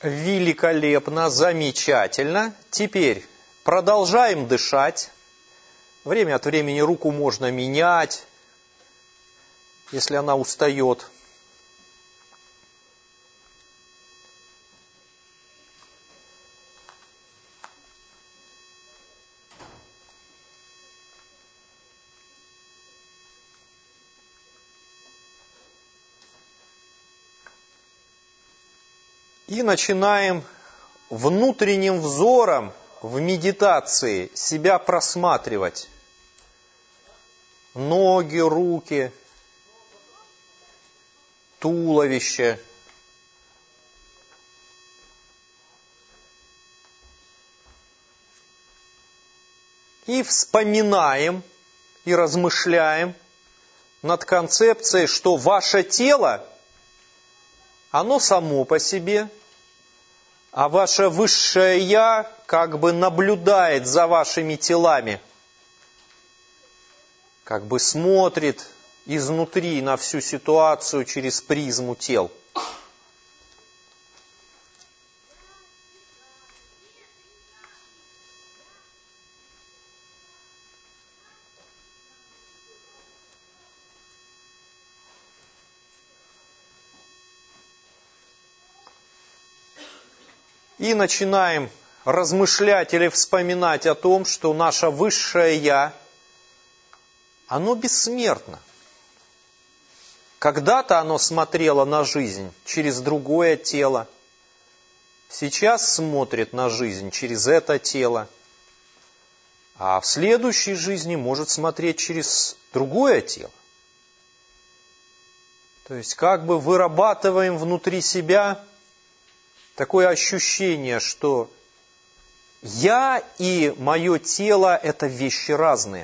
Великолепно, замечательно. Теперь продолжаем дышать. Время от времени руку можно менять, если она устает. И начинаем внутренним взором в медитации себя просматривать. Ноги, руки, туловище. И вспоминаем и размышляем над концепцией, что ваше тело, оно само по себе, а ваше высшее Я как бы наблюдает за вашими телами, как бы смотрит изнутри на всю ситуацию через призму тел. И начинаем размышлять или вспоминать о том, что наше высшее Я, оно бессмертно. Когда-то оно смотрело на жизнь через другое тело, сейчас смотрит на жизнь через это тело, а в следующей жизни может смотреть через другое тело. То есть как бы вырабатываем внутри себя такое ощущение, что я и мое тело – это вещи разные.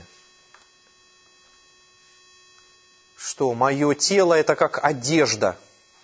Что мое тело – это как одежда.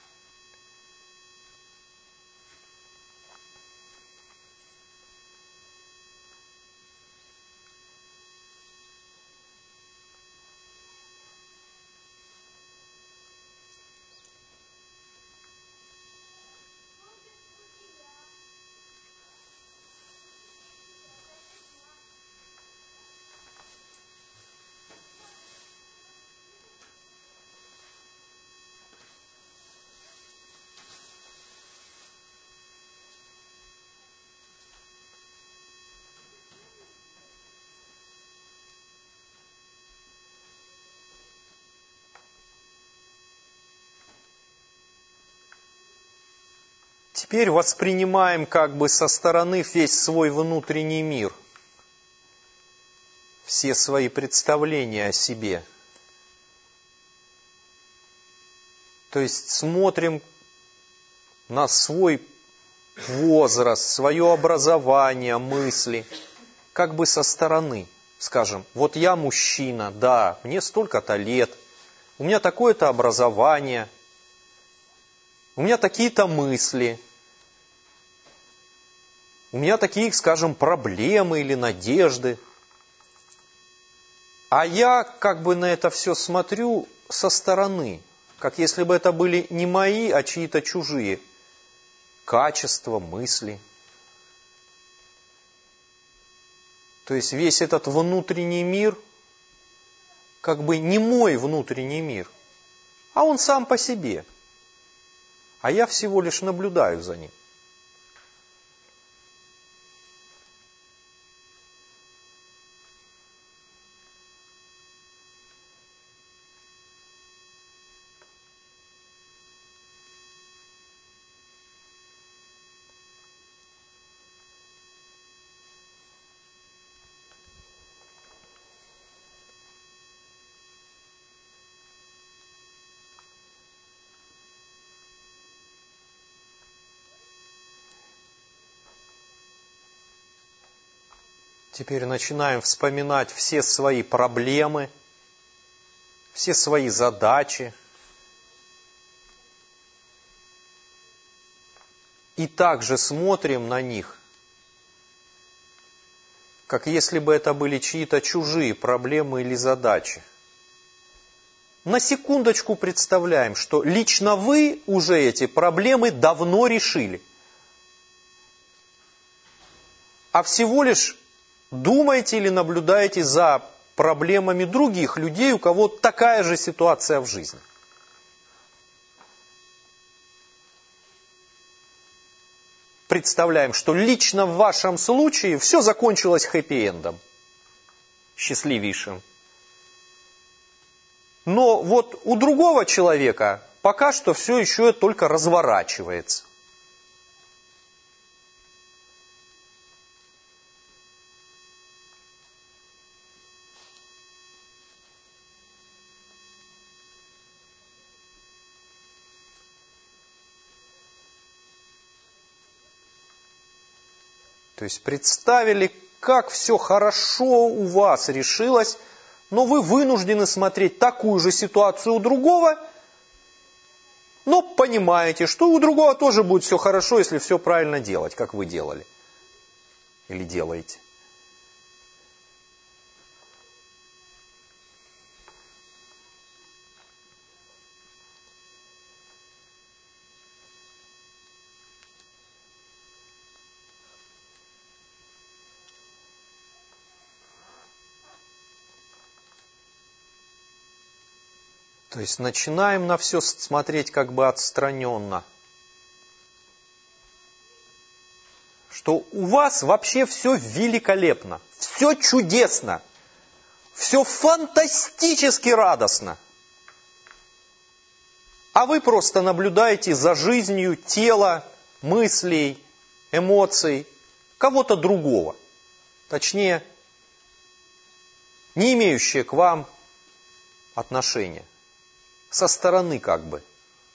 Теперь воспринимаем как бы со стороны весь свой внутренний мир, все свои представления о себе. То есть смотрим на свой возраст, свое образование, мысли, как бы со стороны. Скажем, вот я мужчина, да, мне столько-то лет, у меня такое-то образование, у меня такие-то мысли, у меня такие, скажем, проблемы или надежды. А я как бы на это все смотрю со стороны, как если бы это были не мои, а чьи-то чужие качества, мысли. То есть весь этот внутренний мир как бы не мой внутренний мир, а он сам по себе. А я всего лишь наблюдаю за ним. Теперь начинаем вспоминать все свои проблемы, все свои задачи. И также смотрим на них, как если бы это были чьи-то чужие проблемы или задачи. На секундочку представляем, что лично вы уже эти проблемы давно решили. а всего лишь думаете или наблюдаете за проблемами других людей, у кого такая же ситуация в жизни. Представляем, что лично в вашем случае все закончилось хэппи-эндом, счастливейшим. Но вот у другого человека пока что все еще только разворачивается. То есть представили, как все хорошо у вас решилось, но вы вынуждены смотреть такую же ситуацию у другого, но понимаете, что у другого тоже будет все хорошо, если все правильно делать, как вы делали или делаете. То есть начинаем на все смотреть как бы отстраненно. Что у вас вообще все великолепно, все чудесно, все фантастически радостно. А вы просто наблюдаете за жизнью тела, мыслей, эмоций кого-то другого. Точнее, не имеющие к вам отношения. Со стороны как бы.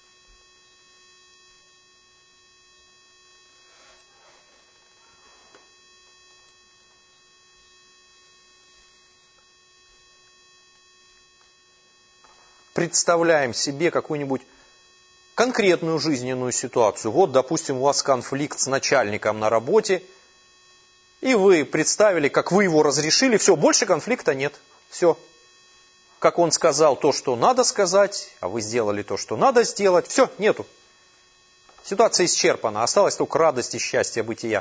Представляем себе какую-нибудь конкретную жизненную ситуацию. Вот, допустим, у вас конфликт с начальником на работе, и вы представили, как вы его разрешили, все, больше конфликта нет. Все. Как он сказал то, что надо сказать, а вы сделали то, что надо сделать. Все, нету. Ситуация исчерпана. Осталась только радость и счастье бытия.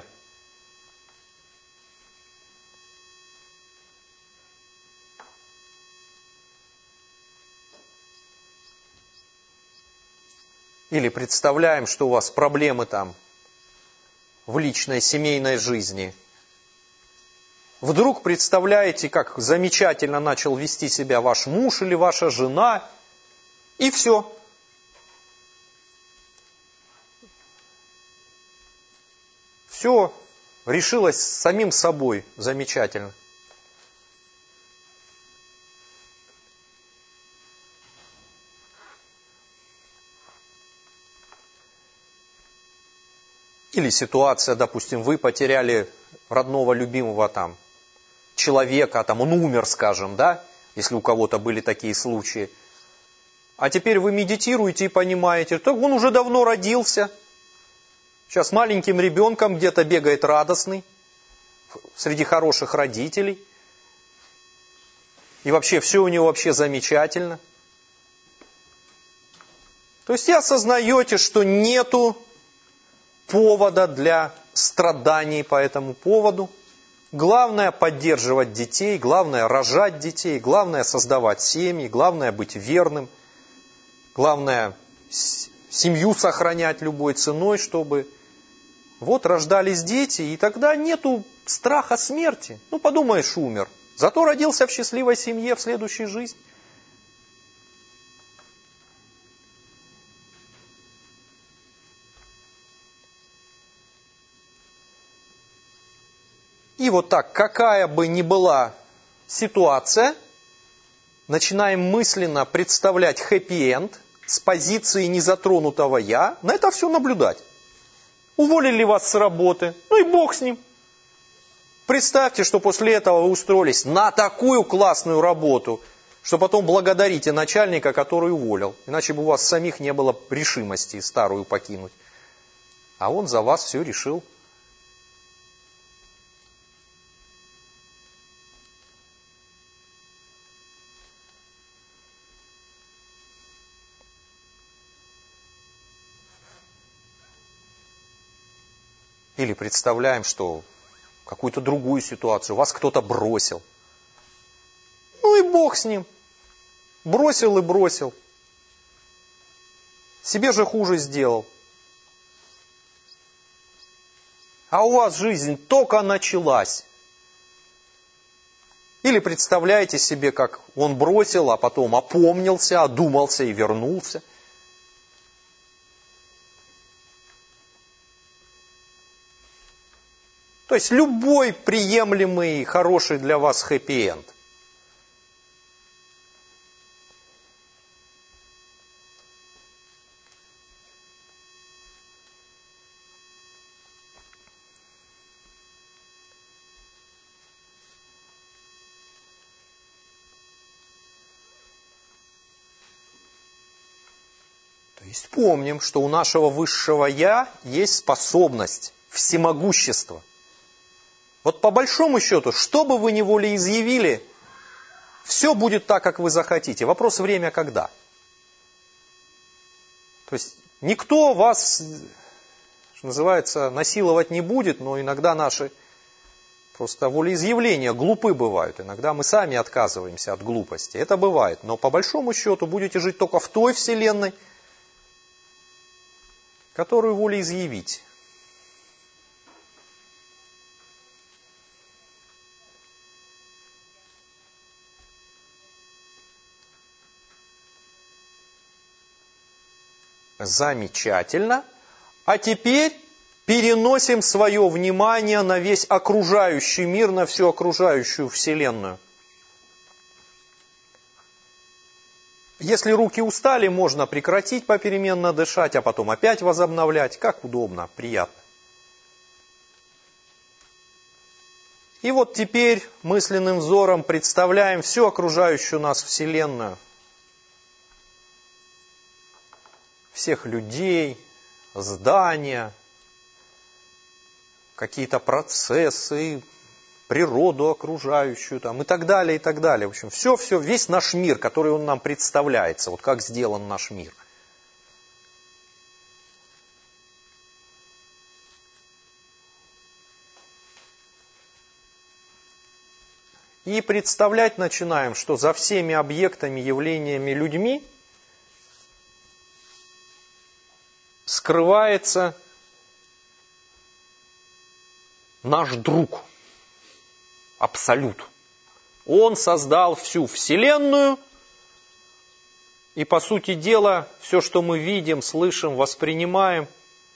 Или представляем, что у вас проблемы там в личной, семейной жизни. Вдруг представляете, как замечательно начал вести себя ваш муж или ваша жена, и все. Все решилось самим собой замечательно. Или ситуация, допустим, вы потеряли родного, любимого там человека, там он умер, скажем, да, если у кого-то были такие случаи. А теперь вы медитируете и понимаете, что он уже давно родился. Сейчас маленьким ребенком где-то бегает радостный, среди хороших родителей. И вообще все у него вообще замечательно. То есть и осознаете, что нету повода для страданий по этому поводу. Главное поддерживать детей, главное рожать детей, главное создавать семьи, главное быть верным, главное семью сохранять любой ценой, чтобы вот рождались дети, и тогда нету страха смерти. Ну, подумаешь, умер. Зато родился в счастливой семье в следующей жизни. И вот так, какая бы ни была ситуация, начинаем мысленно представлять хэппи-энд с позиции незатронутого «я», на это все наблюдать. Уволили вас с работы, ну и бог с ним. Представьте, что после этого вы устроились на такую классную работу, что потом благодарите начальника, который уволил. Иначе бы у вас самих не было решимости старую покинуть. А он за вас все решил. Или представляем, что какую-то другую ситуацию, вас кто-то бросил. Ну и Бог с ним. Бросил и бросил. Себе же хуже сделал. А у вас жизнь только началась. Или представляете себе, как он бросил, а потом опомнился, одумался и вернулся. То есть любой приемлемый, хороший для вас хэппи-энд. То есть помним, что у нашего высшего Я есть способность, всемогущество. Вот по большому счету, что бы вы ни волеизъявили, все будет так, как вы захотите. Вопрос время когда. То есть никто вас, что называется, насиловать не будет, но иногда наши просто волеизъявления глупы бывают. Иногда мы сами отказываемся от глупости. Это бывает. Но по большому счету будете жить только в той вселенной, которую волеизъявить. Замечательно. А теперь переносим свое внимание на весь окружающий мир, на всю окружающую Вселенную. Если руки устали, можно прекратить попеременно дышать, а потом опять возобновлять. Как удобно, приятно. И вот теперь мысленным взором представляем всю окружающую нас Вселенную. Всех людей, здания, какие-то процессы, природу окружающую там, и так далее, и так далее. В общем, все, весь наш мир, который он нам представляется, вот как сделан наш мир. И представлять начинаем, что за всеми объектами, явлениями, людьми скрывается наш друг, Абсолют. Он создал всю Вселенную, и, по сути дела, все, что мы видим, слышим, воспринимаем,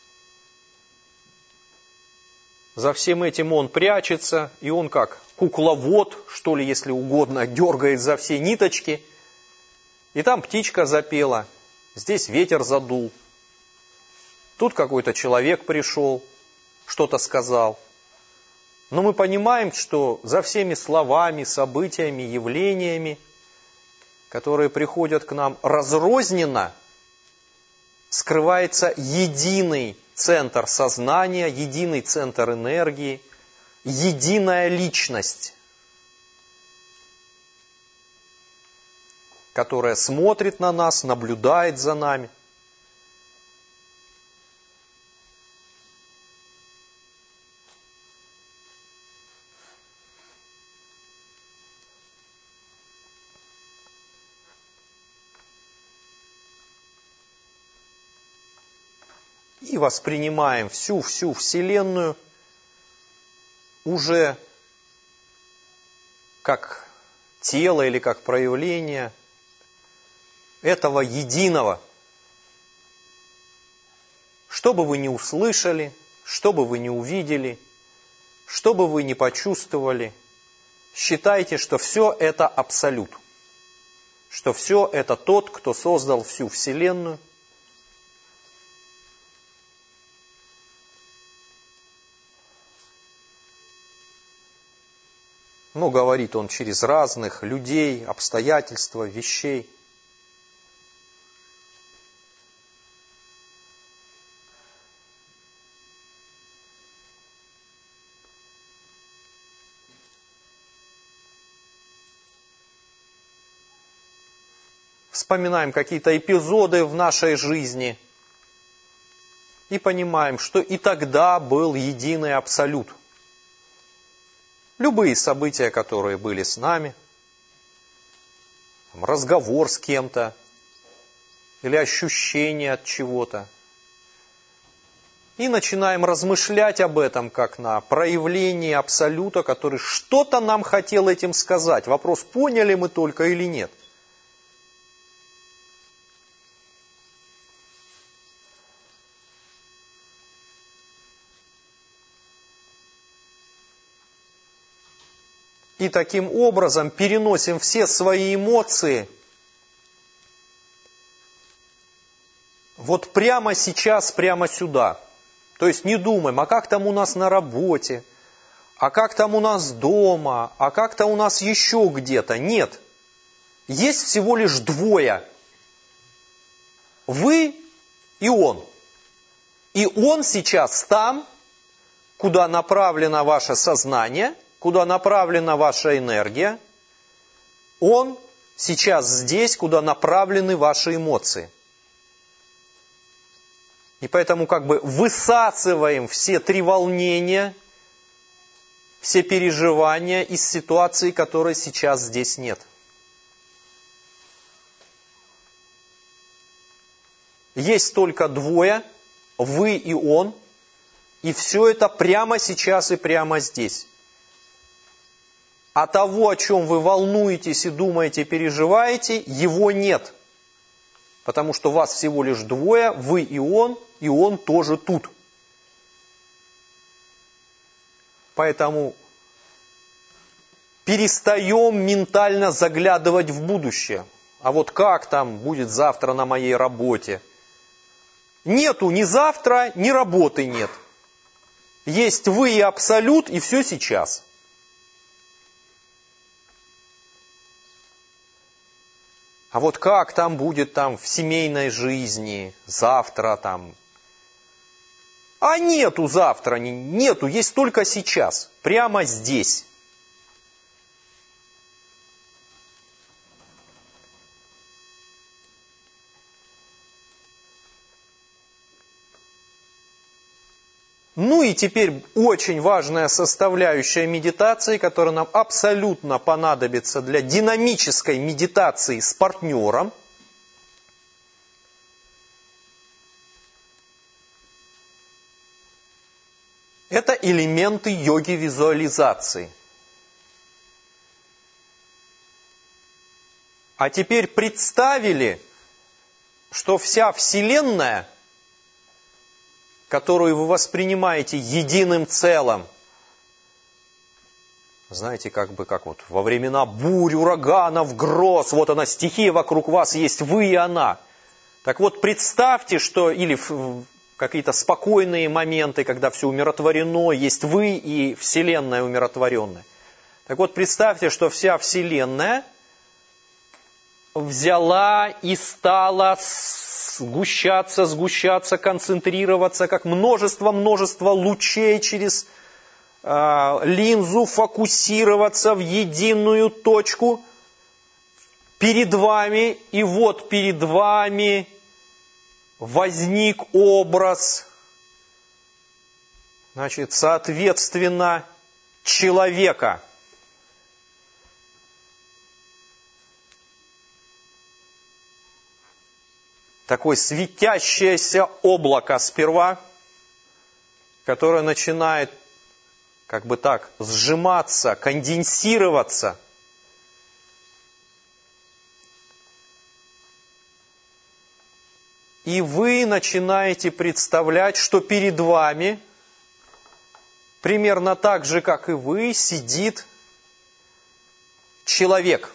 за всем этим он прячется, и он как кукловод, что ли, если угодно, дергает за все ниточки, и там птичка запела, здесь ветер задул. Тут какой-то человек пришел, что-то сказал. Но мы понимаем, что за всеми словами, событиями, явлениями, которые приходят к нам разрозненно, скрывается единый центр сознания, единый центр энергии, единая личность, которая смотрит на нас, наблюдает за нами. И воспринимаем всю Вселенную уже как тело или как проявление этого единого. Что бы вы ни услышали, что бы вы ни увидели, что бы вы ни почувствовали, считайте, что все это Абсолют. Что все это тот, кто создал всю Вселенную. Но говорит он через разных людей, обстоятельства, вещей. Вспоминаем какие-то эпизоды в нашей жизни и понимаем, что и тогда был единый Абсолют. Любые события, которые были с нами, разговор с кем-то или ощущение от чего-то. И начинаем размышлять об этом, как на проявлении Абсолюта, который что-то нам хотел этим сказать. Вопрос, поняли мы только или нет. И таким образом переносим все свои эмоции вот прямо сейчас, прямо сюда. То есть не думаем, а как там у нас на работе, а как там у нас дома, а как там у нас еще где-то. Нет. Есть всего лишь двое. Вы и он. И он сейчас там, куда направлено ваше сознание, куда направлена ваша энергия. Он сейчас здесь, куда направлены ваши эмоции. И поэтому как бы высасываем все три волнения, все переживания из ситуации, которой сейчас здесь нет. Есть только двое, вы и он, и все это прямо сейчас и прямо здесь. А того, о чем вы волнуетесь и думаете, переживаете, его нет. Потому что вас всего лишь двое, вы и он тоже тут. Поэтому перестаем ментально заглядывать в будущее. А вот как там будет завтра на моей работе? Нету ни завтра, ни работы нет. Есть вы и Абсолют, и все сейчас. А вот как там будет там в семейной жизни, завтра там? А нету завтра, нету, есть только сейчас, прямо здесь. Ну и теперь очень важная составляющая медитации, которая нам абсолютно понадобится для динамической медитации с партнером. Это элементы йоги визуализации. А теперь представили, что вся Вселенная, которую вы воспринимаете единым целым. Знаете, как вот во времена бурь, ураганов, гроз, вот она стихия вокруг вас, есть вы и она. Так вот, представьте, что, или в какие-то спокойные моменты, когда все умиротворено, есть вы и Вселенная умиротворенная. Так вот, представьте, что вся Вселенная взяла и стала сгущаться, концентрироваться, как множество лучей через линзу, фокусироваться в единую точку перед вами. И вот перед вами возник образ, значит, соответственно, человека. Такое светящееся облако сперва, которое начинает как бы так сжиматься, конденсироваться. И вы начинаете представлять, что перед вами, примерно так же, как и вы, сидит человек.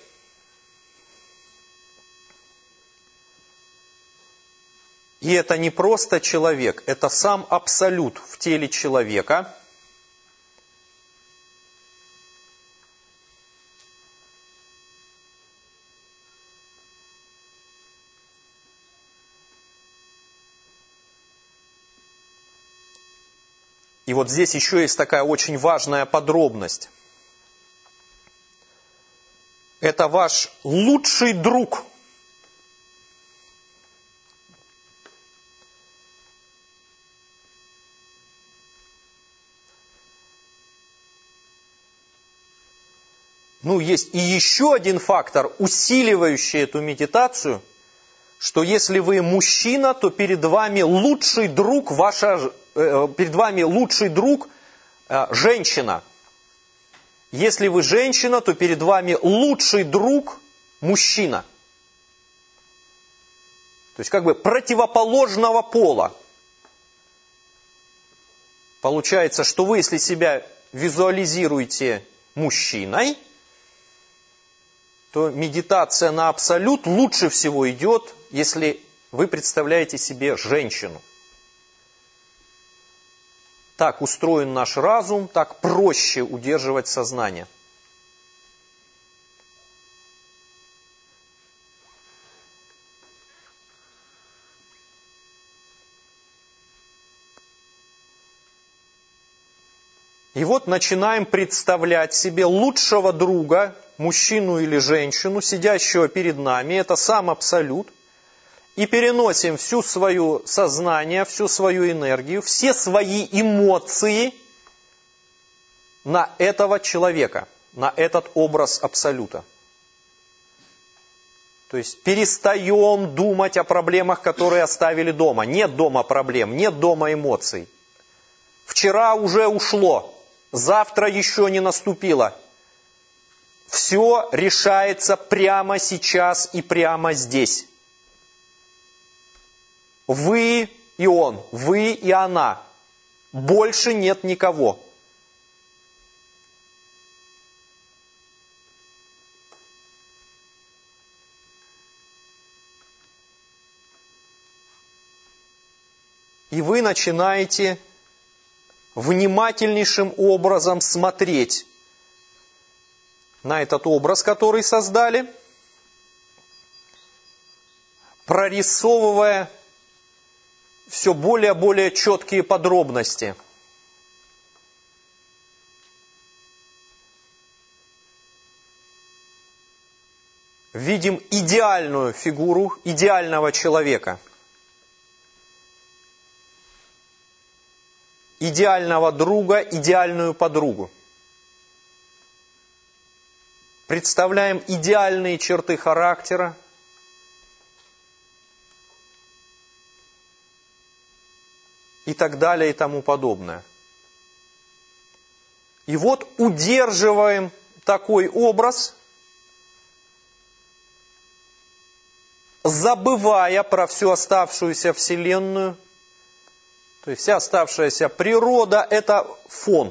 И это не просто человек, это сам Абсолют в теле человека. И вот здесь еще есть такая очень важная подробность. Это ваш лучший друг. есть и еще один фактор, усиливающий эту медитацию, что если вы мужчина, то перед вами лучший друг женщина. Если вы женщина, то перед вами лучший друг мужчина. То есть противоположного пола. Получается, что вы, если себя визуализируете мужчиной, то медитация на абсолют лучше всего идет, если вы представляете себе женщину. Так устроен наш разум, так проще удерживать сознание. И вот начинаем представлять себе лучшего друга, мужчину или женщину, сидящего перед нами, это сам Абсолют, и переносим всю свое сознание, всю свою энергию, все свои эмоции на этого человека, на этот образ Абсолюта. То есть перестаем думать о проблемах, которые оставили дома. Нет дома проблем, нет дома эмоций. Вчера уже ушло. Завтра еще не наступило. Все решается прямо сейчас и прямо здесь. Вы и он, вы и она. Больше нет никого. И вы начинаете внимательнейшим образом смотреть на этот образ, который создали, прорисовывая все более и более четкие подробности. Видим идеальную фигуру идеального человека. Идеального друга, идеальную подругу. Представляем идеальные черты характера. И так далее, и тому подобное. И вот удерживаем такой образ, забывая про всю оставшуюся Вселенную. То есть вся оставшаяся природа – это фон.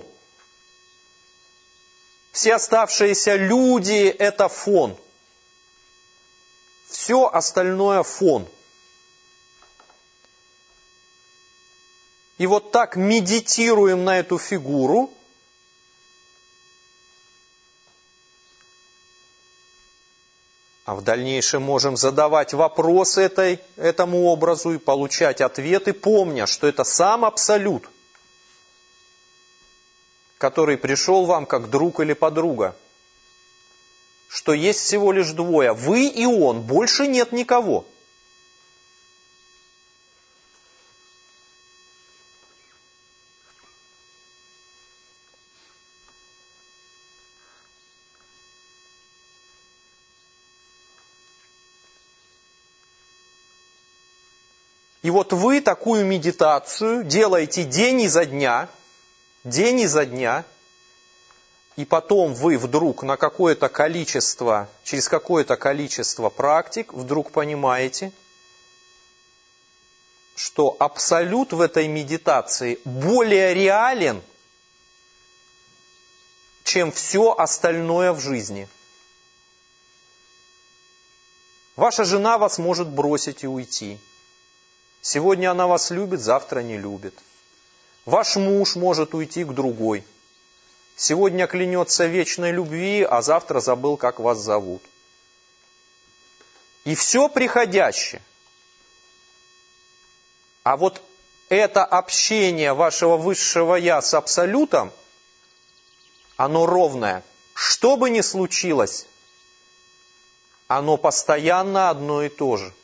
Все оставшиеся люди – это фон. Все остальное – фон. И вот так медитируем на эту фигуру. А в дальнейшем можем задавать вопросы этому образу и получать ответы, помня, что это сам Абсолют, который пришел вам как друг или подруга. Что есть всего лишь двое, вы и он, больше нет никого. И вот вы такую медитацию делаете день изо дня, и потом вы вдруг на какое-то количество, через какое-то количество практик вдруг понимаете, что Абсолют в этой медитации более реален, чем все остальное в жизни. Ваша жена вас может бросить и уйти. Сегодня она вас любит, завтра не любит. Ваш муж может уйти к другой. Сегодня клянется вечной любви, а завтра забыл, как вас зовут. И все приходящее. А вот это общение вашего высшего Я с Абсолютом, оно ровное. Что бы ни случилось, оно постоянно одно и то же.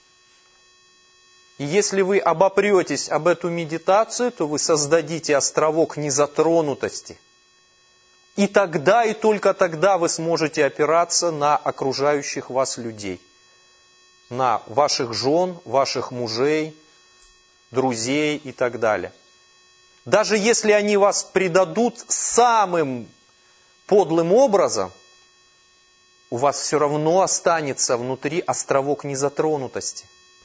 И если вы обопретесь об эту медитацию, то вы создадите островок незатронутости. И тогда, и только тогда вы сможете опираться на окружающих вас людей. На ваших жен, ваших мужей, друзей и так далее. Даже если они вас предадут самым подлым образом, у вас все равно останется внутри островок незатронутости.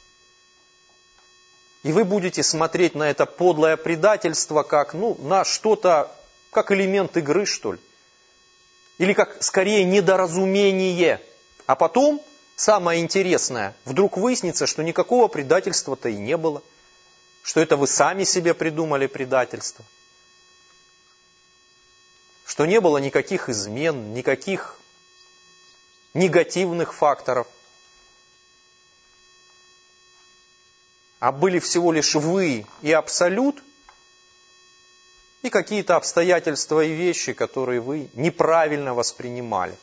И вы будете смотреть на это подлое предательство как на что-то, как элемент игры, что ли. Или как, скорее, недоразумение. А потом, самое интересное, вдруг выяснится, что никакого предательства-то и не было. Что это вы сами себе придумали предательство. Что не было никаких измен, никаких негативных факторов. А были всего лишь вы и абсолют, и какие-то обстоятельства и вещи, которые вы неправильно воспринимали.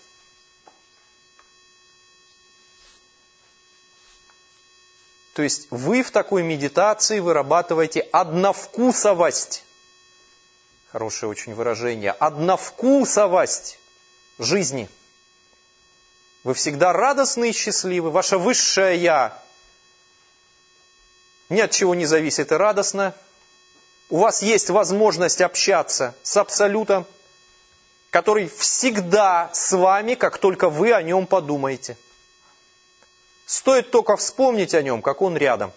То есть вы в такой медитации вырабатываете одновкусовость. Хорошее очень выражение. Одновкусовость жизни. Вы всегда радостны и счастливы. Ваше высшее Я ни от чего не зависит и радостно. У вас есть возможность общаться с Абсолютом, который всегда с вами, как только вы о нем подумаете. Стоит только вспомнить о нем, как он рядом.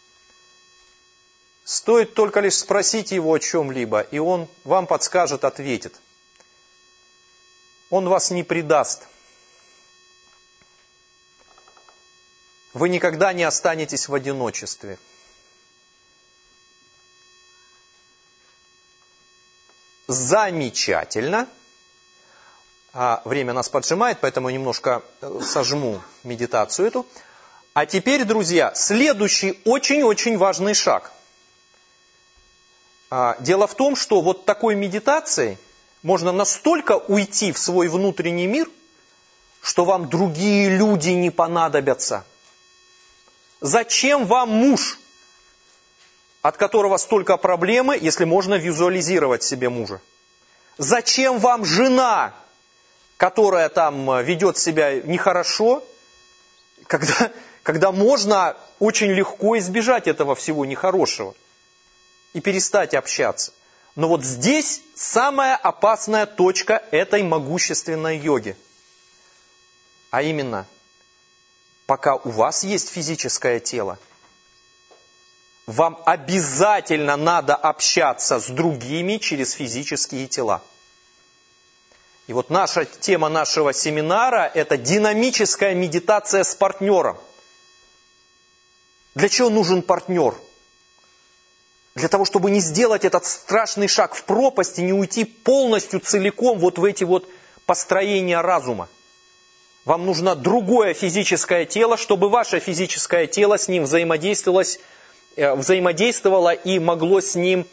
Стоит только лишь спросить его о чем-либо, и он вам подскажет, ответит. Он вас не предаст. Вы никогда не останетесь в одиночестве. Замечательно. Время нас поджимает, поэтому немножко сожму медитацию эту. А теперь, друзья, следующий очень-очень важный шаг. Дело в том, что вот такой медитацией можно настолько уйти в свой внутренний мир, что вам другие люди не понадобятся. Зачем вам муж, от которого столько проблемы, если можно визуализировать себе мужа? Зачем вам жена, которая там ведет себя нехорошо, когда можно очень легко избежать этого всего нехорошего и перестать общаться? Но вот здесь самая опасная точка этой могущественной йоги. А именно, пока у вас есть физическое тело, вам обязательно надо общаться с другими через физические тела. И вот наша тема нашего семинара – это динамическая медитация с партнером. Для чего нужен партнер? Для того, чтобы не сделать этот страшный шаг в пропасть и не уйти полностью, целиком вот в эти вот построения разума. Вам нужно другое физическое тело, чтобы ваше физическое тело с ним взаимодействовало и могло с ним,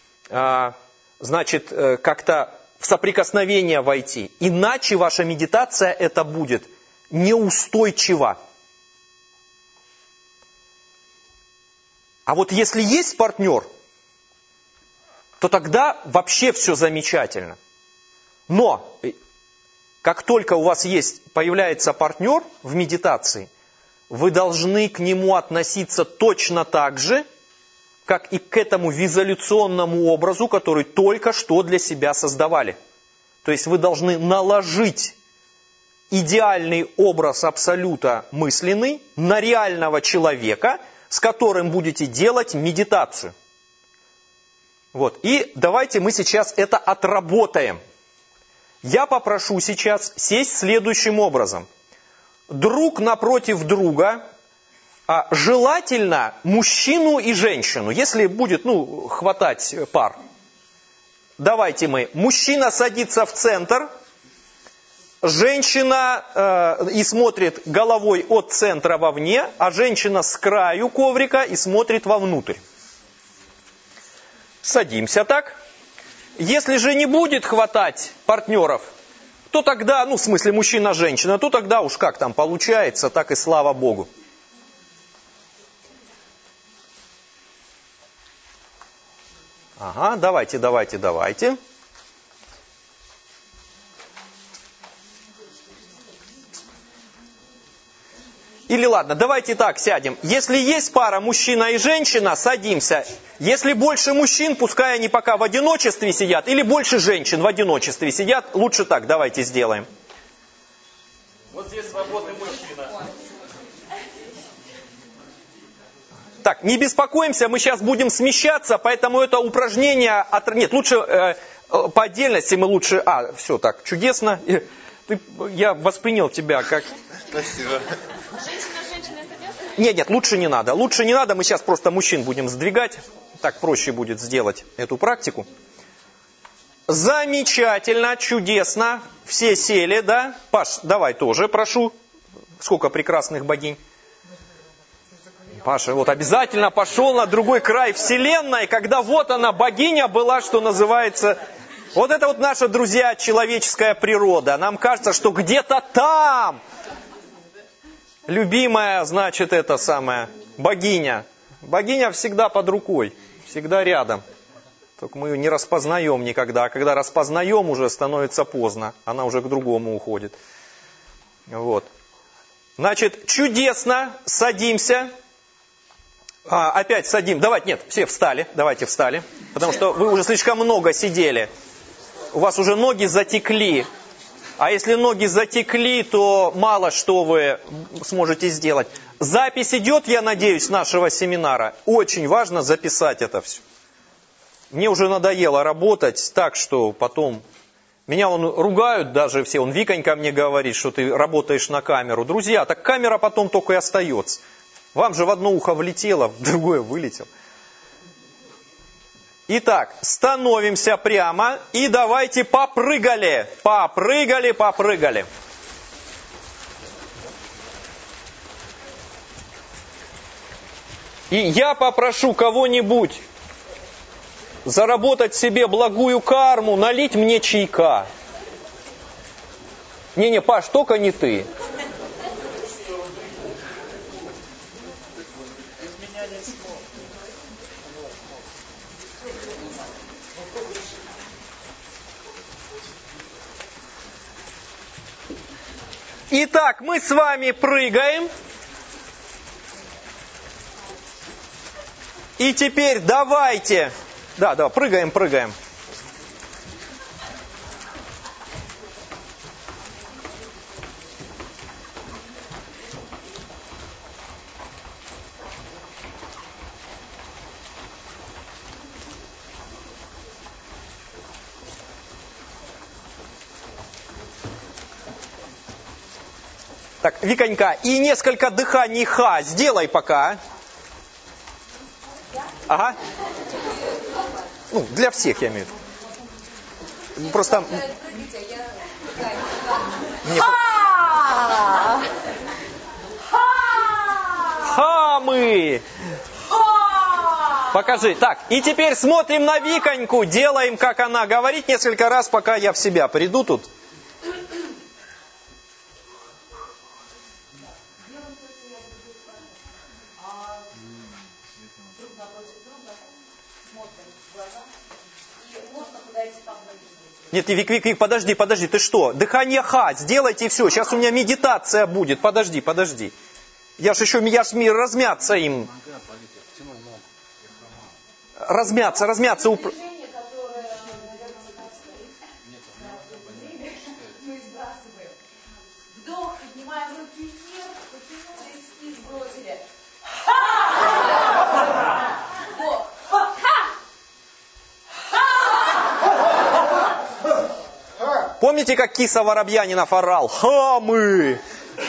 как-то в соприкосновение войти. Иначе ваша медитация это будет неустойчива. А вот если есть партнер, то тогда вообще все замечательно. Но как только у вас появляется партнер в медитации, вы должны к нему относиться точно так же, как и к этому визуализационному образу, который только что для себя создавали. То есть вы должны наложить идеальный образ Абсолюта мысленный на реального человека, с которым будете делать медитацию. Вот. И давайте мы сейчас это отработаем. Я попрошу сейчас сесть следующим образом. Друг напротив друга, желательно мужчину и женщину, если будет хватать пар. Давайте мужчина садится в центр, женщина и смотрит головой от центра вовне, а женщина с краю коврика и смотрит вовнутрь. Садимся так. Если же не будет хватать партнеров, то тогда, в смысле мужчина-женщина, то тогда уж как там получается, так и слава Богу. Ага, давайте. Или ладно, давайте так сядем. Если есть пара мужчина и женщина, садимся. Если больше мужчин, пускай они пока в одиночестве сидят, или больше женщин в одиночестве сидят, лучше так, давайте сделаем. Вот здесь свободный мужчина. Так, не беспокоимся, мы сейчас будем смещаться, поэтому это упражнение... Нет, лучше по отдельности мы лучше... все так, чудесно. Я воспринял тебя как... Спасибо. Женщина это делает? Нет, лучше не надо. Лучше не надо, мы сейчас просто мужчин будем сдвигать. Так проще будет сделать эту практику. Замечательно, чудесно. Все сели, да? Паш, давай тоже, прошу. Сколько прекрасных богинь. Паша, вот обязательно пошел на другой край вселенной, когда вот она, богиня была, что называется... Вот это вот наша, друзья, человеческая природа. Нам кажется, что где-то там... Любимая, значит, это самая богиня. Богиня всегда под рукой, всегда рядом. Только мы ее не распознаем никогда. А когда распознаем, уже становится поздно. Она уже к другому уходит. Вот. Значит, чудесно. Садимся. Опять садим. Давайте, нет, все встали. Давайте встали. Потому что вы уже слишком много сидели. У вас уже ноги затекли. А если ноги затекли, то мало что вы сможете сделать. Запись идет, я надеюсь, нашего семинара. Очень важно записать это все. Мне уже надоело работать так, что потом... Меня ругают даже все. Виконька мне говорит, что ты работаешь на камеру. Друзья, так камера потом только и остается. Вам же в одно ухо влетело, в другое вылетело. Итак, становимся прямо и давайте попрыгали. Попрыгали, попрыгали. И я попрошу кого-нибудь заработать себе благую карму, налить мне чайка. Не-не, Паш, только не ты. Итак, мы с вами прыгаем. И теперь давайте... Да, прыгаем, прыгаем. Так, Виконька, и несколько дыханий ха сделай пока. Ага. Ну, для всех я имею в виду. Просто... Хамы! Покажи. Так, и теперь смотрим на Виконьку, делаем, как она говорит, несколько раз, пока я в себя приду тут. Нет, Вик, подожди, ты что? Дыхание ха, сделайте и все. Сейчас у меня медитация будет. Подожди. Я ж размяться им. Размяться. Вдох, поднимаем руки вверх, потянули и сбросили. Вдох. Помните, как киса Воробьянинов орал? Хамы!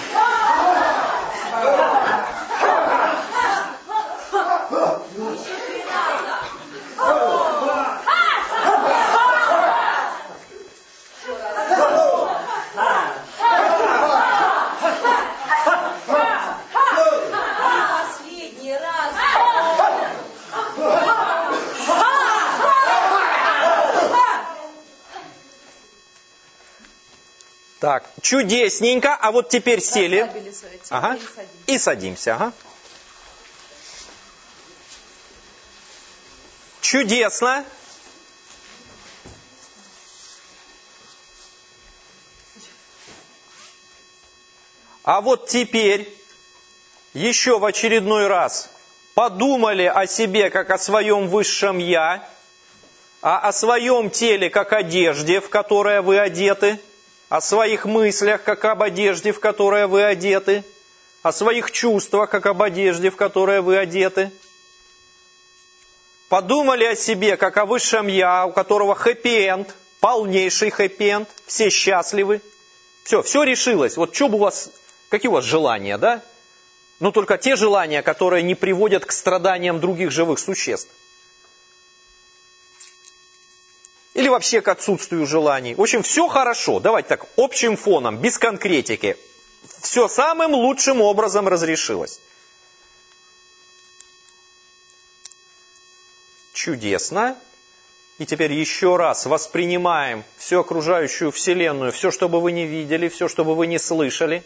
Последний раз. Так, чудесненько. А вот теперь сели. Ага. И садимся. И садимся. Ага. Чудесно. А вот теперь еще в очередной раз подумали о себе, как о своем высшем «я», а о своем теле, как о одежде, в которое вы одеты, о своих мыслях, как об одежде, в которое вы одеты, о своих чувствах, как об одежде, в которое вы одеты. Подумали о себе, как о высшем «я», у которого хэппи-энд, полнейший хэппи-энд, все счастливы. Все решилось. Вот что бы у вас, какие у вас желания, да? Ну, только те желания, которые не приводят к страданиям других живых существ. Или вообще к отсутствию желаний. В общем, все хорошо. Давайте так, общим фоном, без конкретики. Все самым лучшим образом разрешилось. Чудесно. И теперь еще раз воспринимаем всю окружающую Вселенную, все, что бы вы не видели, все, что бы вы не слышали.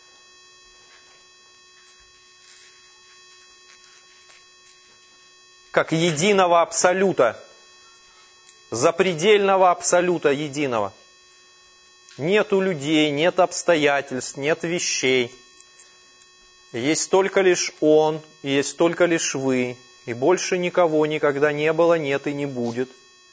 Как единого абсолюта. Запредельного абсолюта единого. Нету людей, нет обстоятельств, нет вещей. Есть только лишь Он, есть только лишь вы. И больше никого никогда не было, нет и не будет.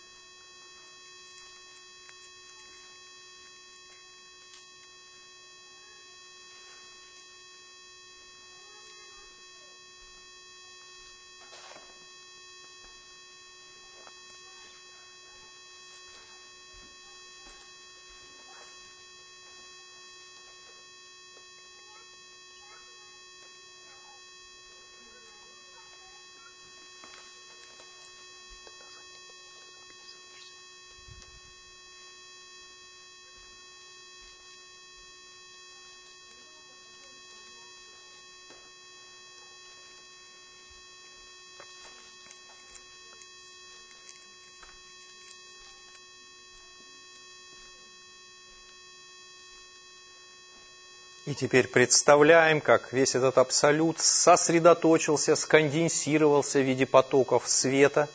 И теперь представляем, как весь этот абсолют сосредоточился, сконденсировался в виде потоков света,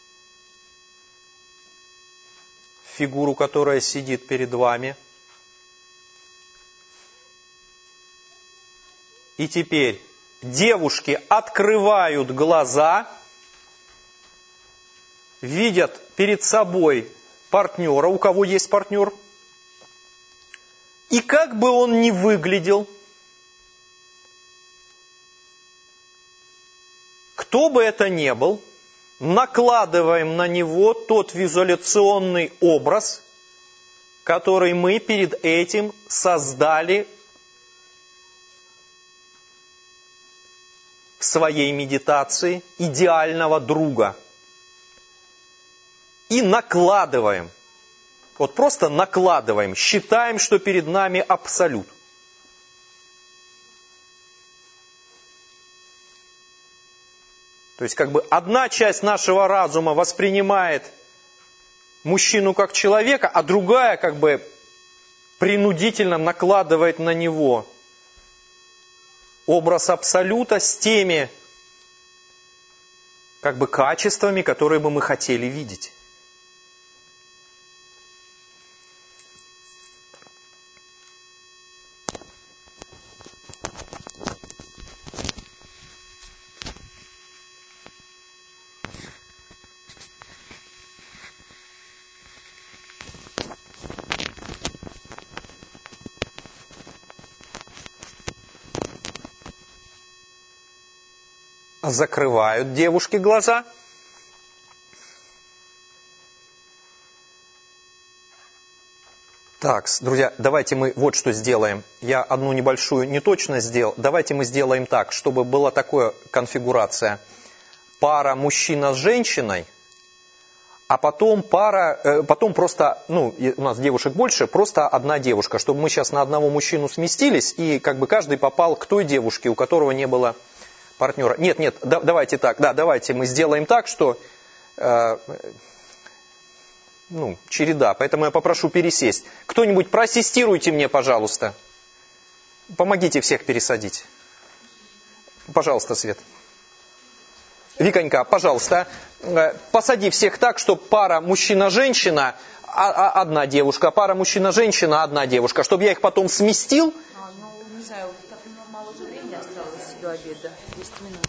фигуру, которая сидит перед вами. И теперь девушки открывают глаза, видят перед собой партнера, у кого есть партнер. И как бы он ни выглядел, кто бы это ни был, накладываем на него тот визуаляционный образ, который мы перед этим создали в своей медитации идеального друга. И накладываем. Вот просто накладываем, считаем, что перед нами абсолют. То есть как бы одна часть нашего разума воспринимает мужчину как человека, а другая как бы принудительно накладывает на него образ абсолюта с теми как бы качествами, которые бы мы хотели видеть. Закрывают девушки глаза. Так, друзья, давайте мы вот что сделаем. Я одну небольшую неточность сделал. Давайте мы сделаем так, чтобы была такая конфигурация. Пара мужчина с женщиной, а потом потом просто, у нас девушек больше, просто одна девушка, чтобы мы сейчас на одного мужчину сместились, и как бы каждый попал к той девушке, у которого не было партнера. Нет, давайте так, давайте мы сделаем так, что череда, поэтому я попрошу пересесть. Кто-нибудь проассистируйте мне, пожалуйста. Помогите всех пересадить. Пожалуйста, Свет. Виконька, пожалуйста, посади всех так, чтобы пара мужчина-женщина, одна девушка, пара мужчина-женщина, одна девушка, чтобы я их потом сместил. Не знаю, так мало же времени осталось. до обеда, 10 минут.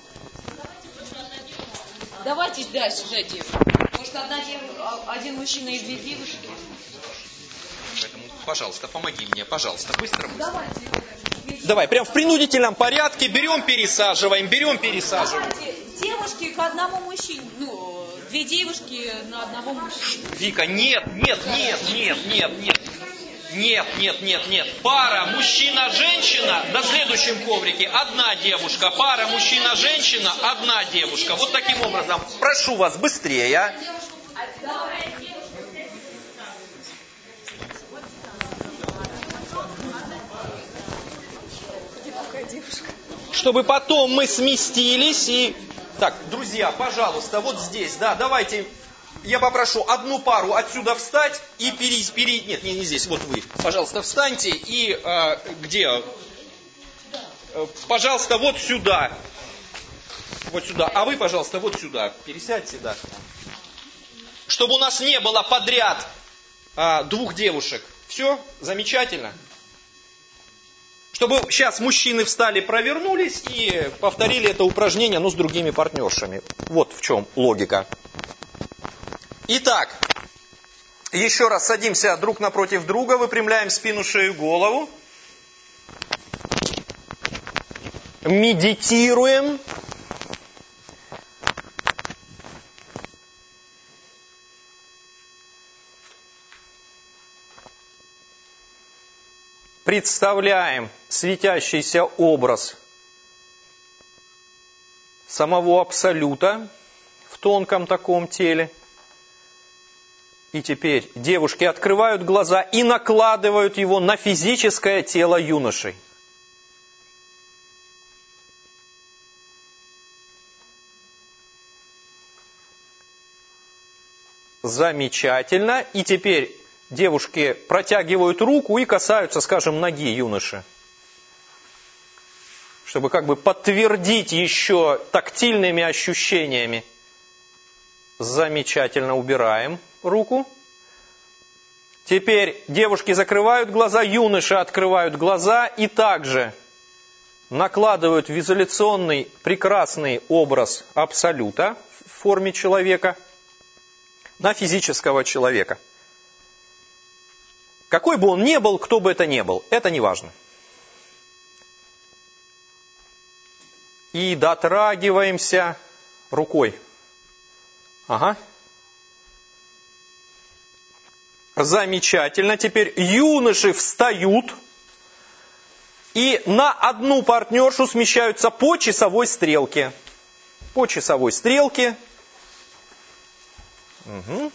Давайте, да, сюда девушку. Может, один мужчина и 2 девушки? Поэтому, пожалуйста, помоги мне, пожалуйста, быстро. Давайте. Давай, прям в принудительном порядке берем, пересаживаем. Давайте, девушки к одному мужчине. 2 девушки на одного мужчину. Вика, нет. Пара мужчина-женщина на следующем коврике 1 девушка. Пара мужчина-женщина 1 девушка. Вот таким образом. Прошу вас, быстрее. Чтобы потом мы сместились и... Так, друзья, пожалуйста, вот здесь, да, давайте... Я попрошу 1 пару отсюда встать и Нет, не здесь, вот вы. Пожалуйста, встаньте и... где? Пожалуйста, вот сюда. Вот сюда. А вы, пожалуйста, вот сюда. Пересядьте, да. Чтобы у нас не было подряд 2 девушек. Все? Замечательно. Чтобы сейчас мужчины встали, провернулись и повторили это упражнение, но с другими партнершами. Вот в чем логика. Итак, еще раз садимся друг напротив друга, выпрямляем спину, шею, голову. Медитируем. Представляем светящийся образ самого Абсолюта в тонком таком теле. И теперь девушки открывают глаза и накладывают его на физическое тело юношей. Замечательно. И теперь девушки протягивают руку и касаются, скажем, ноги юноши. Чтобы как бы подтвердить еще тактильными ощущениями. Замечательно, убираем руку. Теперь девушки закрывают глаза, юноши открывают глаза и также накладывают визуляционный прекрасный образ Абсолюта в форме человека на физического человека. Какой бы он ни был, кто бы это ни был, это не важно. И дотрагиваемся рукой. Ага. Замечательно. Теперь юноши встают и на 1 партнершу смещаются по часовой стрелке. По часовой стрелке. Угу.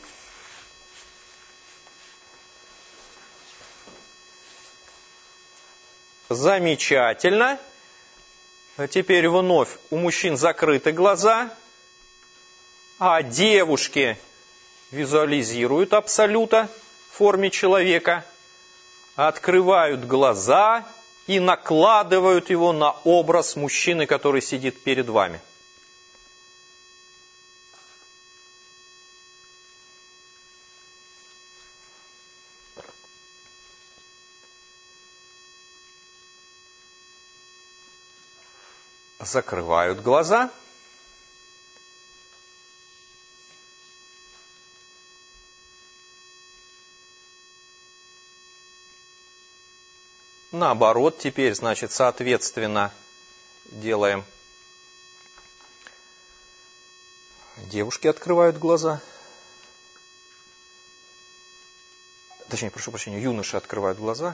Замечательно. А теперь вновь у мужчин закрыты глаза, а девушки визуализируют Абсолюта в форме человека, открывают глаза и накладывают его на образ мужчины, который сидит перед вами. Закрывают глаза. Наоборот, теперь, значит, соответственно, делаем. Девушки открывают глаза. Точнее, прошу прощения, юноши открывают глаза.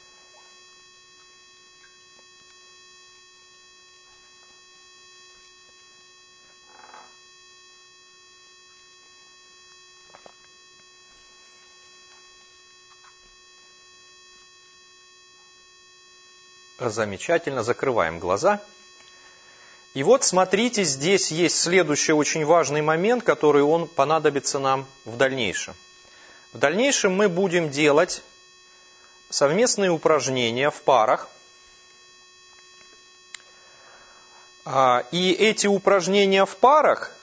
Замечательно, закрываем глаза. И вот смотрите, здесь есть следующий очень важный момент, который он понадобится нам в дальнейшем. В дальнейшем мы будем делать совместные упражнения в парах. И эти упражнения в парах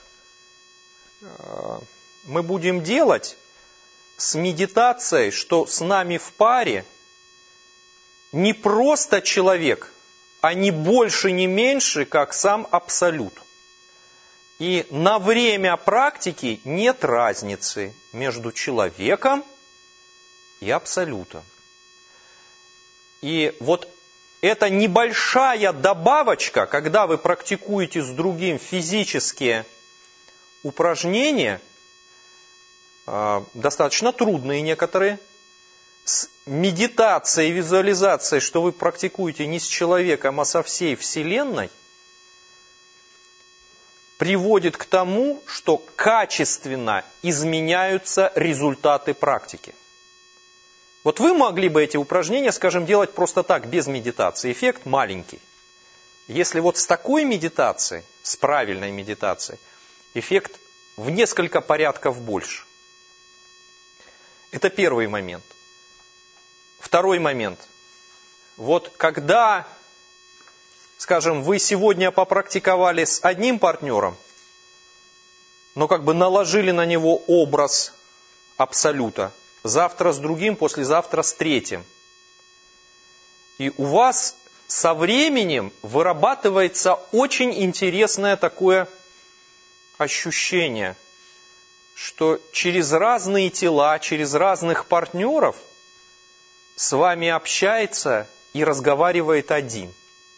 мы будем делать с медитацией, что с нами в паре не просто человек а не больше, не меньше, как сам абсолют. И на время практики нет разницы между человеком и абсолютом. И вот эта небольшая добавочка, когда вы практикуете с другим физические упражнения, достаточно трудные некоторые, с медитацией, визуализацией, что вы практикуете не с человеком, а со всей Вселенной, приводит к тому, что качественно изменяются результаты практики. Вот вы могли бы эти упражнения, скажем, делать просто так, без медитации. Эффект маленький. Если вот с такой медитацией, с правильной медитацией, эффект в несколько порядков больше. Это первый момент. Второй момент. Вот когда, скажем, вы сегодня попрактиковали с одним партнером, но как бы наложили на него образ абсолюта, завтра с другим, послезавтра с третьим. И у вас со временем вырабатывается очень интересное такое ощущение, что через разные тела, через разных партнеров с вами общается и разговаривает один.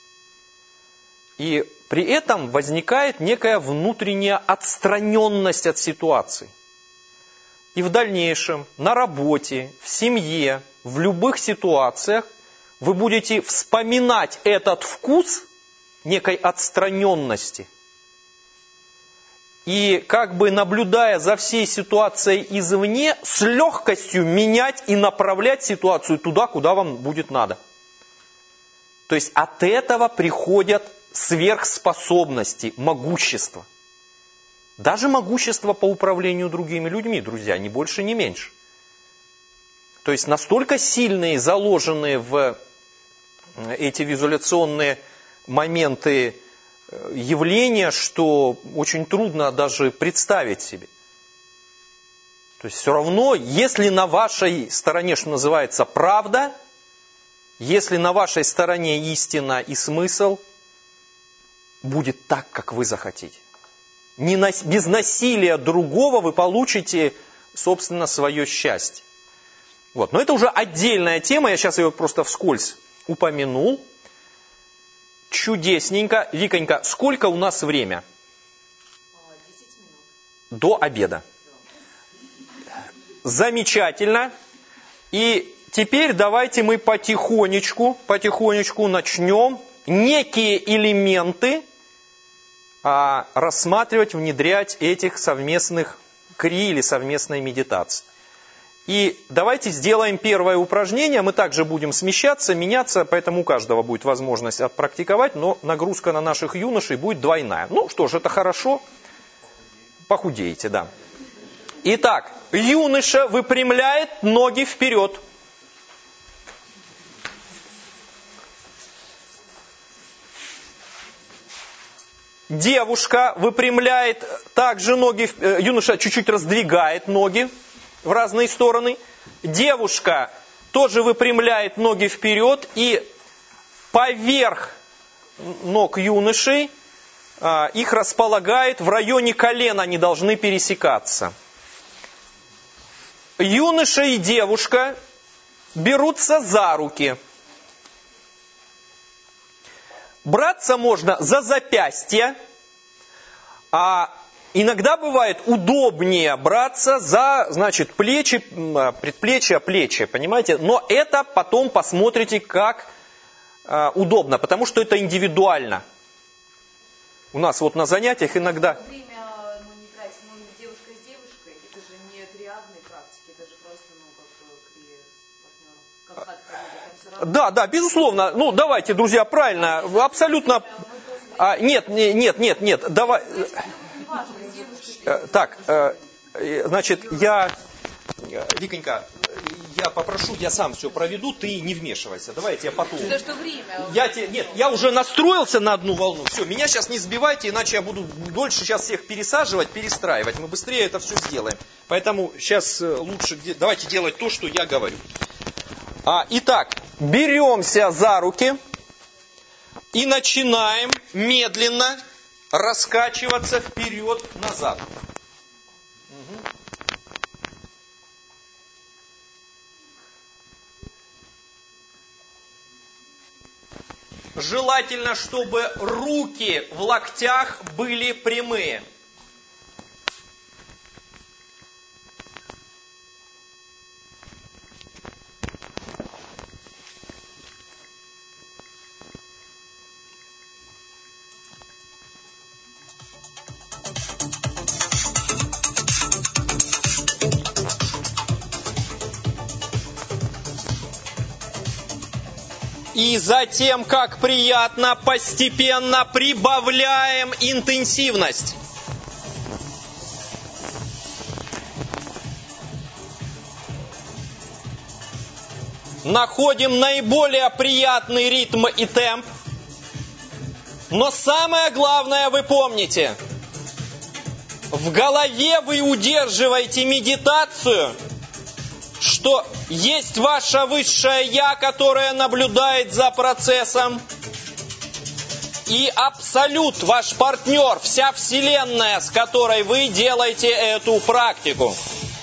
И при этом возникает некая внутренняя отстраненность от ситуации. И в дальнейшем, на работе, в семье, в любых ситуациях вы будете вспоминать этот вкус некой отстраненности. И как бы наблюдая за всей ситуацией извне, с легкостью менять и направлять ситуацию туда, куда вам будет надо. То есть от этого приходят сверхспособности, могущество. Даже могущество по управлению другими людьми, друзья, ни больше, ни меньше. То есть настолько сильные, заложенные в эти визуляционные моменты явления, что очень трудно даже представить себе. То есть все равно, если на вашей стороне, что называется, правда, если на вашей стороне истина и смысл, будет так, как вы захотите. Без насилия другого вы получите, собственно, свое счастье. Вот. Но это уже отдельная тема, я сейчас ее просто вскользь упомянул. Чудесненько. Виконька, сколько у нас время? 10 минут. До обеда. Замечательно. И теперь давайте мы потихонечку начнем некие элементы рассматривать, внедрять этих совместных кри или совместной медитации. И давайте сделаем первое упражнение. Мы также будем смещаться, меняться, поэтому у каждого будет возможность отпрактиковать, но нагрузка на наших юношей будет двойная. Ну что ж, это хорошо. Похудеете, да. Итак, юноша выпрямляет ноги вперед. Девушка выпрямляет также ноги, юноша чуть-чуть раздвигает ноги в разные стороны. Девушка тоже выпрямляет ноги вперед и поверх ног юношей их располагает в районе колен, они должны пересекаться. Юноша и девушка берутся за руки. Браться можно за запястье, а иногда бывает удобнее браться за, значит, плечи, предплечья, плечи, понимаете? Но это потом посмотрите, как удобно, потому что это индивидуально. У нас вот на занятиях иногда... Время не тратить, девушка с девушкой, это же не триадные практики, это же просто, как с партнером, как хатха. Да, безусловно. Ну, давайте, друзья, правильно, абсолютно... Нет, давай... Так, значит, Виконька, я попрошу, я сам все проведу, ты не вмешивайся. Давай я тебе потом... Да что время? Я уже настроился на одну волну. Все, меня сейчас не сбивайте, иначе я буду дольше сейчас всех пересаживать, перестраивать. Мы быстрее это все сделаем. Поэтому сейчас лучше давайте делать то, что я говорю. Итак, беремся за руки, И начинаем медленно раскачиваться вперед-назад. Желательно, чтобы руки в локтях были прямые. И затем, как приятно, постепенно прибавляем интенсивность. Находим наиболее приятный ритм и темп. Но самое главное, вы помните, в голове вы удерживаете медитацию, что есть ваше высшее Я, которое наблюдает за процессом, и абсолют, ваш партнер, вся Вселенная, с которой вы делаете эту практику.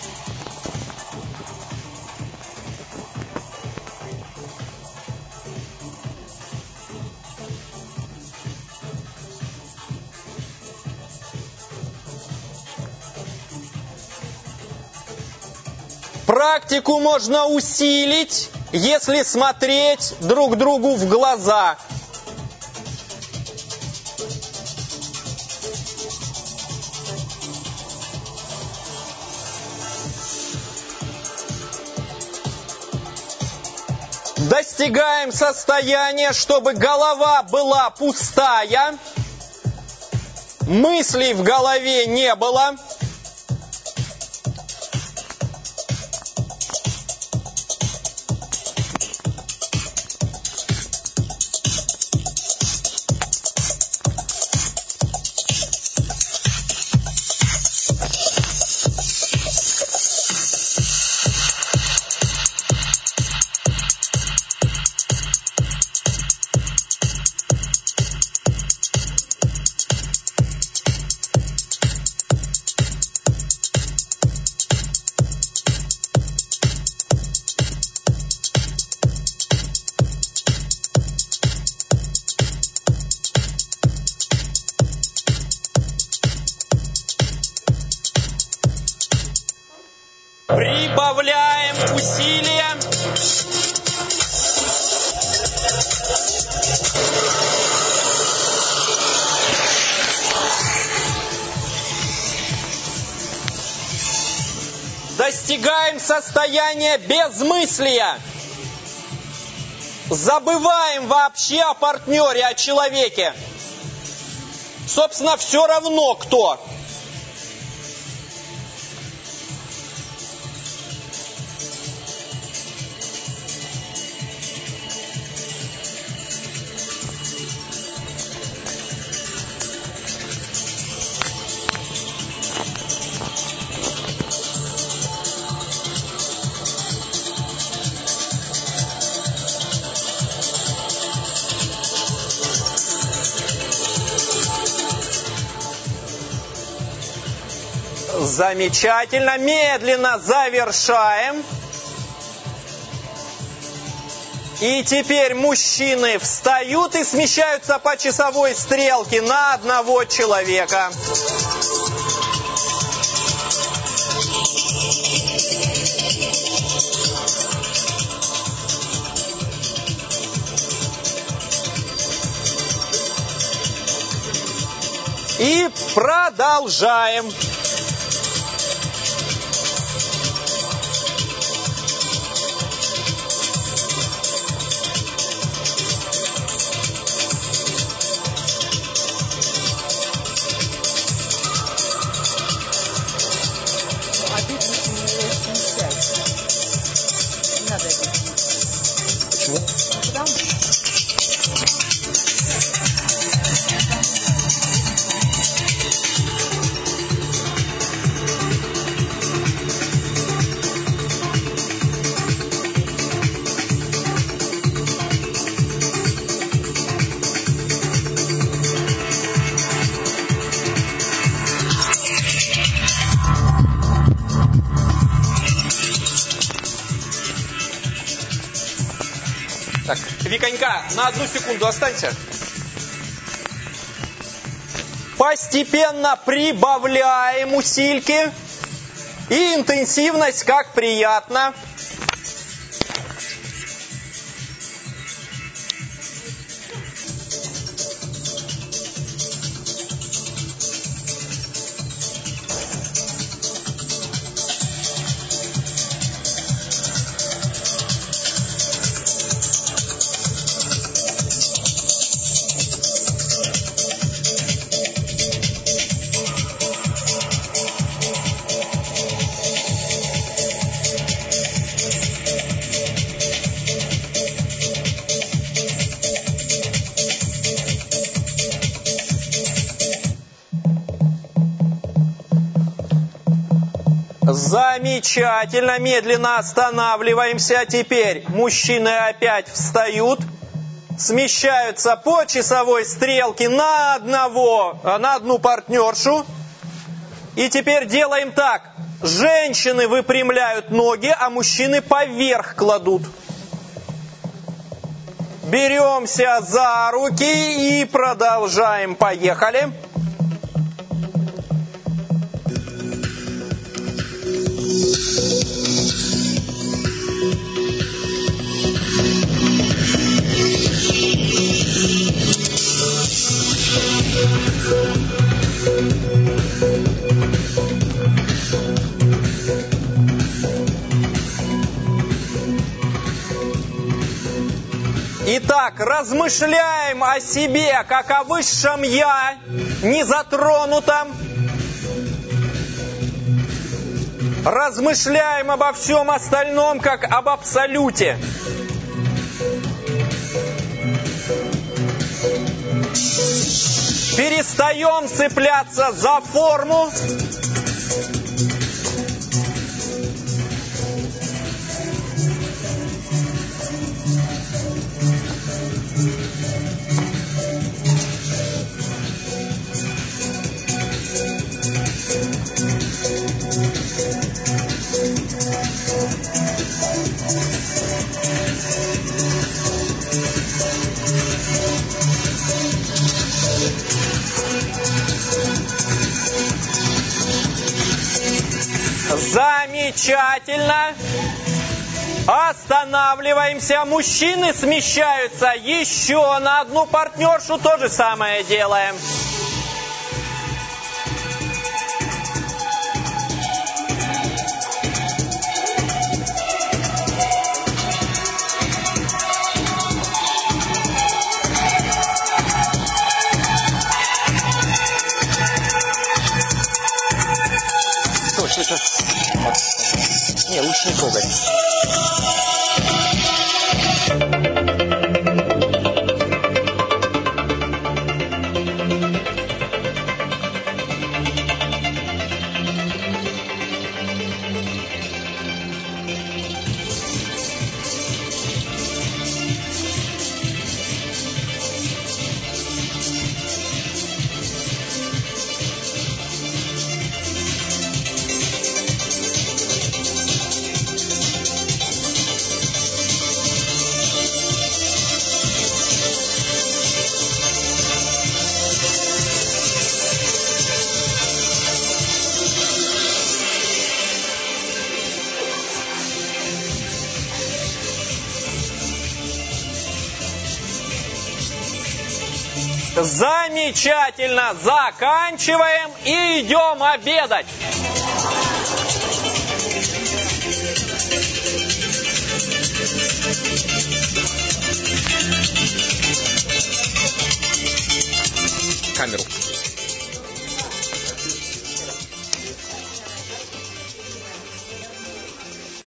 Практику можно усилить, если смотреть друг другу в глаза. Достигаем состояния, чтобы голова была пустая, мыслей в голове не было. Прибавляем усилия. Достигаем состояния безмыслия. Забываем вообще о партнере, о человеке. Собственно, все равно кто. Замечательно, медленно завершаем. И теперь мужчины встают и смещаются по часовой стрелке на одного человека. И продолжаем. Так, Виконька, на 1 секунду останься. Постепенно прибавляем усильки. И интенсивность, как приятно. Замечательно, медленно останавливаемся. Теперь мужчины опять встают, смещаются по часовой стрелке на одну партнершу. И теперь делаем так. Женщины выпрямляют ноги, а мужчины поверх кладут. Беремся за руки и продолжаем. Поехали. Итак, размышляем о себе, как о высшем Я, незатронутом. Размышляем обо всем остальном, как об абсолюте. Перестаем цепляться за форму. Замечательно. Останавливаемся. Мужчины смещаются еще на одну партнершу. То же самое делаем. Не, лучше не трогать. Замечательно. Заканчиваем и идем обедать. Камеру.